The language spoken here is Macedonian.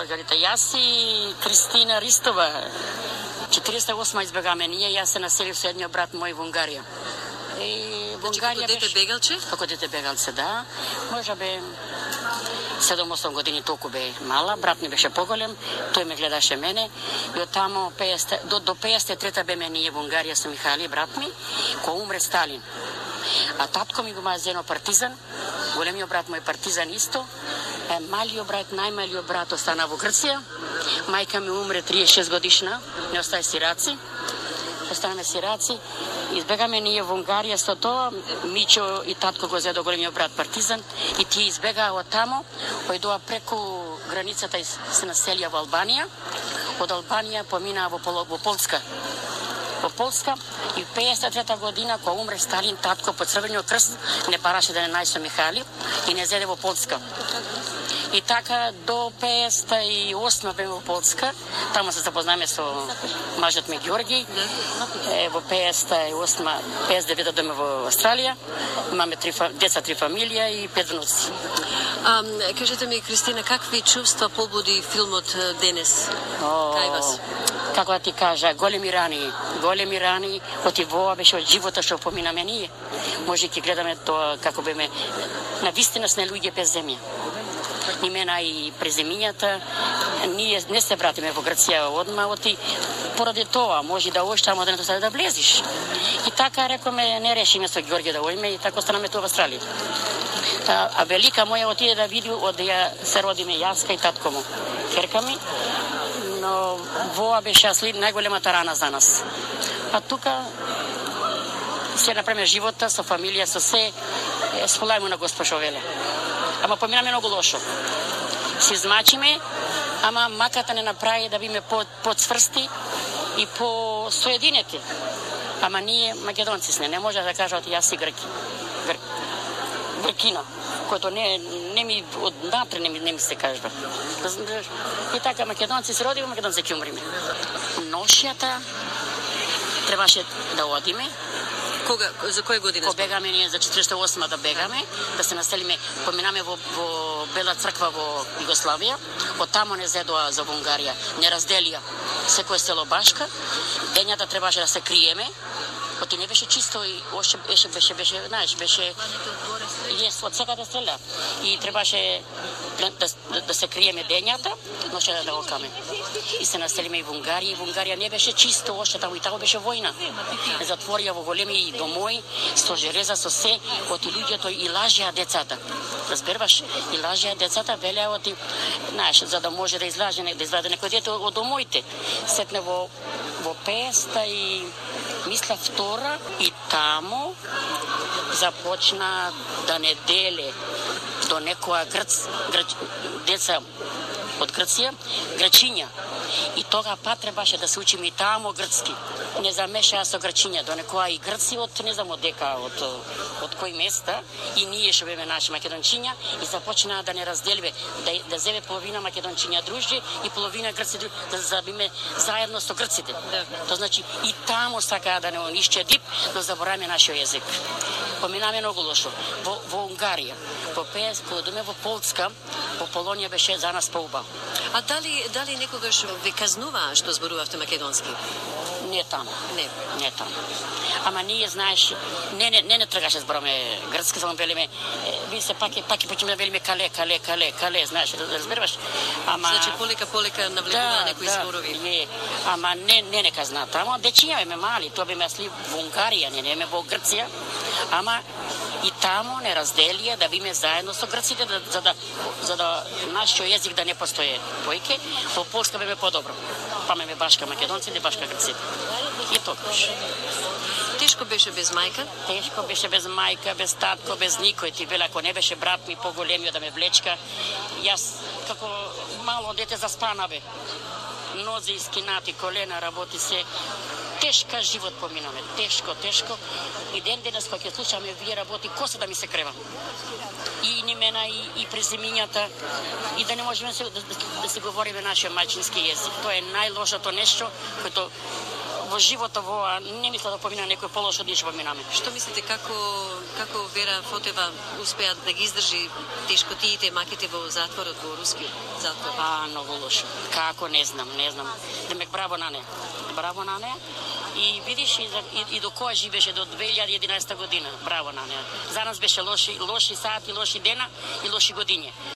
българите. Јас и Кристина Ристова, 48 избегаме ние, јас се населив со едниот брат мој во Унгарија. И во Унгарија како дете бегалче? Како дете бегалце, да. Може бе 7-8 години толку бе мала, брат ми беше поголем, тој ме гледаше мене и оттамо до 53-та беме ние во Унгарија со Михали, брат ми, кој умре Сталин. А татко ми го мазено партизан, големиот брат мој партизан исто, малиот брат, најмалиот брат остана во Грција, мајка ми умре 36 годишна, не остае сираци, останаме сираци. Избегаме ние во Унгарија со тоа, Мичо и татко го зедо големиот брат партизан и тие избегаа од тамо, ојдоа преку границата и се населија во Албанија, од Албанија поминаа во Полска. Во Полска и 53-та година кога умре Сталин, татко по Црвениот крст не бараше да не најсо Михали и не зеде во Полска. И така до 58 беме во Полска, таму се запознаме со мажот ми Ѓорги. Во 58, 59 доме во Австралија. Имаме 3 деца, 3 фамилија и 5 внуци. Кажете ми, Кристина, какви чувства побуди филмот денес кај вас? Како да ти кажа, големи рани, оти воа беше од живота што поминаме ние. Може ќе гледаме тоа како беме на вистина сме луѓе без земја. Имена и преземињата, ние не се вратиме во Грција одма, оти поради тоа може да оиш тамо да влезиш. И така рекоме не решиме со Ѓорѓе да оиме и така останаме тоа во Австралија. А велика моја отиде да види од ја се родиме јаска и татко му, керка ми, но воа беше најголемата рана за нас. А тука се направиме живота со фамилија, со се, сполајмо на Господ веле. Ама поминаме многу лошо. Се измачиме, ама маката не направи да биме подсврсти и соединети. Ама ние македонци сме, не може да кажат јас си Гркина, којто не ми однатре не ми се кажва. И така македонци се родиме, македонци ќе умриме. Ношјата требаше да одиме. Кога, за која година? Кога бегаме ние за 48 да бегаме, да се населиме, поминаме во Бела црква во Југославија, од тамо не зедоа за Унгарија, не разделија секој село Башка, дењата требаше да се криеме, оти не беше чисто и още беше, знаеш, беше од сега да стреля. И требаше да се криеме дењата, но ще да окаме. И се населиме и во Унгарија. И во Унгарија не беше чисто още, таму и тамо беше војна. Затворија во големи домои, со железа, со се, оти луѓето и лажеа децата. Разберваш? И лажеа децата, велеа оти, знаеш, за да може да излаже, да изваде некој дете од домоите. Сетне во 50 и мисля втора и тамо започна да не деле до некоја деца од Грција, грчиња. И тога пат требаше да се учиме и тамо грцки. Не замешаа со грчиња до некоја и грци од не знам од дека од кој места и ние што беме наши македончиња и започнаа да не разделиме, да земе половина македончиња дружи и половина грци да забиме заедно со грците. Тоа значи и тамо сакаа да не унишче да забораваме нашиот јазик. Поминаме многу лошо. Во Унгарија, во доме во Полска, во Полонија беше за нас поубаво. А дали некогаш ве казнуваа што зборувавте македонски? Не тамо. Не тамо. Ама ние, знаеш, не тргаше збораме грцки, само велиме, ви се паки почнеме да велиме кале, знаеш, разбираш? Ама значи полека навлегува некои зборови. Ама не казна тамо, дечиња беме мали, тоа беме сли во Унгарија, не беме во Грција. Ама и тамо не разделија да биме заедно со грците за да нашиот јазик да не постои поике. Во Полска беме подобро. Памеме башка македонци или башка грците. И тогаш. Тешко беше без мајка? Тешко беше без мајка, без татко, без никој. Ти веле, ако не беше брат ми поголемиот да ме влечка, јас како мало дете заспанаве. Нози искинати, колена, работи се. Тешка живот поминаме, тешко. И денес кога ќе слушаме вие работи, коса да ми се крева. И имена, и преземињата, и да не можеме да се говориме нашиот мајчински јазик. Тоа е најлошото нешто, което во животот не мисля да помина некој полош од ништо поминаме. Што мислите како Вера Фотева успеа да ги издржи тешкотиите и маките во затворот, во рускиот затвор? Многу лошо. Како не знам. Демек браво на неа. Браво на неа. И видиш и до која живеше до 2011 година. Браво на неа. За нас беше лоши сати, лоши дена и лоши годиња.